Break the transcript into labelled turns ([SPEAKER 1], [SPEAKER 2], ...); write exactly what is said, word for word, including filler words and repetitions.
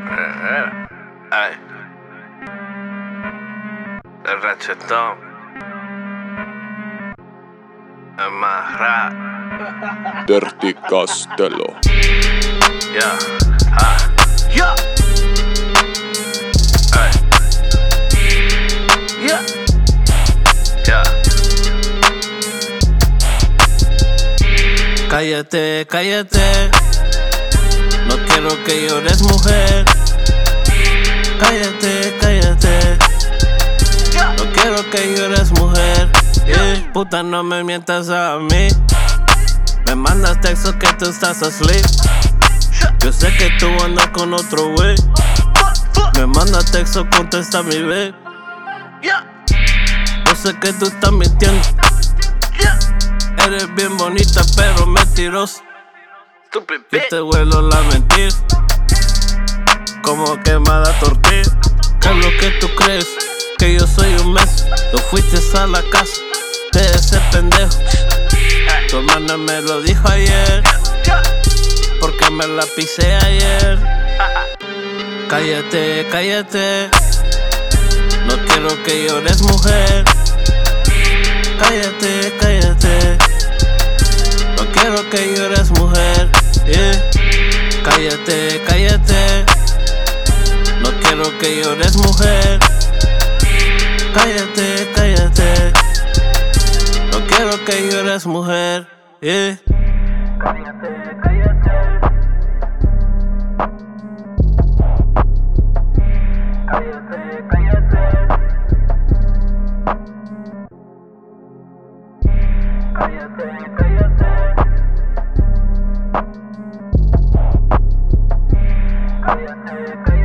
[SPEAKER 1] Ay, el rachetón es más rap.
[SPEAKER 2] Dirty Castelo.
[SPEAKER 1] Yeah, ah, yeah. Ay, yeah, yeah.
[SPEAKER 3] Cállate, cállate. No quiero que llores, mujer. Cállate, cállate. No quiero que llores, mujer. Yeah. Puta, no me mientas a mí. Me mandas texto que tú estás asleep. Yo sé que tú andas con otro güey. Me manda texto, contesta mi babe. Yo sé que tú estás mintiendo. Eres bien bonita pero mentirosa. Yo te huelo la mentira como quemada tortilla. ¿Qué es lo que tú crees? Que yo soy un mes. Tú fuiste a la casa de ese pendejo. Tu hermana me lo dijo ayer, porque me la pisé ayer. Cállate, cállate. No quiero que llores, mujer. Cállate, cállate. No quiero que llores, mujer. Yeah. Cállate, cállate. No quiero que llores, mujer. Cállate, cállate. No quiero que llores, mujer. Yeah. Cállate, cállate. Cállate, cállate. Cállate, cállate. Cállate, cállate.